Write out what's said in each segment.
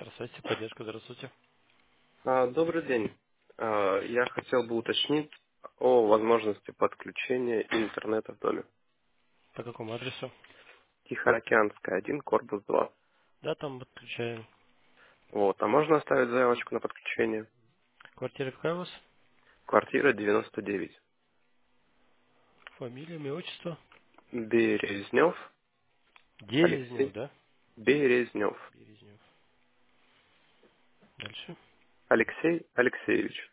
Здравствуйте, поддержка, здравствуйте. Добрый день. Я хотел бы уточнить о возможности подключения интернета в доме. По какому адресу? Тихоокеанская, 1, корпус 2. Да, там подключаем. Вот. А можно оставить заявочку на подключение? Квартира какая у вас? Квартира 99. Фамилия, имя, отчество? Березнев Дерезнев, Алексей. да? Березнев Березнев. Дальше. Алексей Алексеевич.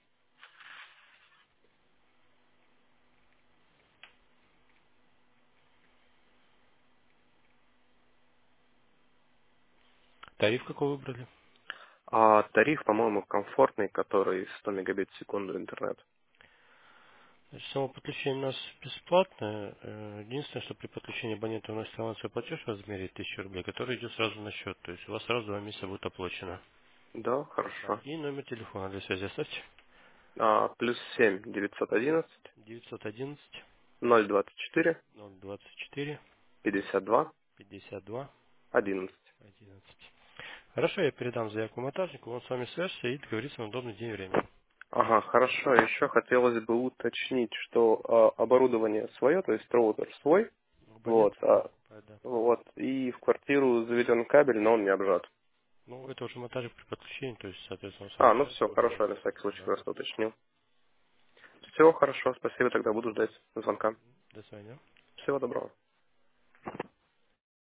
Тариф какой выбрали? Тариф, по-моему, комфортный, который 100 мегабит в секунду интернет. Значит, само подключение у нас бесплатное. Единственное, что при подключении абонента вносит авансовый платеж в размере 1000 рублей, который идет сразу на счет. То есть у вас сразу 2 месяца будет оплачено. Да, Да. хорошо. И номер телефона для связи оставьте. +7 911 911 024 024 52 52 11. 11. Хорошо, я передам заявку монтажнику, он с вами свяжется и договорится на удобный день и время. Ага, хорошо. Еще хотелось бы уточнить, что оборудование свое, то есть роутер свой, Абонент вот, свой, да. вот, и в квартиру заведен кабель, но он не обжат. Ну, это уже монтажик при подключении, то есть, соответственно, он с вами Ну все, свяжется, уже хорошо, на монтаж. всякий случай Да, да. просто уточнил. Все, хорошо, спасибо, тогда буду ждать звонка. До свидания. Всего доброго.